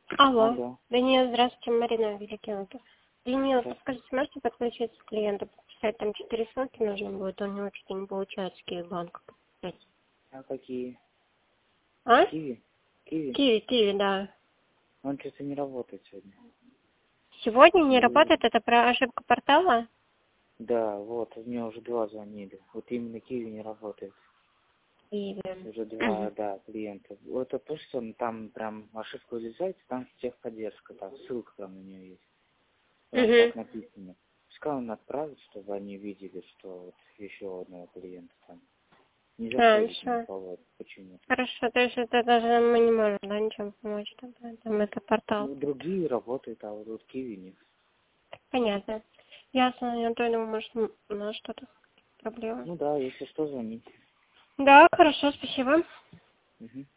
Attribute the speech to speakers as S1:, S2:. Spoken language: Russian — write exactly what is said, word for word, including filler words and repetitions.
S1: Алло.
S2: Алло.
S1: Даниил, здравствуйте, Марина Великий. Даниил,
S2: Здравствуйте.
S1: подскажите, можете подключиться к клиенту? Подписать там четыре ссылки нужно будет, он не очень не получается Киви-банк.
S2: А какие?
S1: А?
S2: Киви? Киви?
S1: Киви, Киви, да.
S2: Он что-то не работает сегодня.
S1: Сегодня не
S2: И-
S1: работает, это про ошибку портала?
S2: Да, вот, мне уже два звонили. Вот именно Киви не работает.
S1: Киви.
S2: Уже два,
S1: Мгм.
S2: да, клиента. Вот это то, что он там прям ошибку вылезает, там техподдержка, там ссылка там на нее есть. Там
S1: Мгм.
S2: так написано. Пускай он отправит, чтобы они видели, что вот еще у одного клиента там не
S1: А,
S2: заходит на
S1: все.
S2: повод. Почему?
S1: Хорошо, то есть это даже мы не можем, да, ничем помочь тогда. Там это портал.
S2: Ну, другие работают, а вот Киви нет.
S1: Понятно. Ясно, я то думаю, может, м- у нас что-то проблема.
S2: Ну да, если что, звоните.
S1: Да, хорошо, спасибо.
S2: Угу.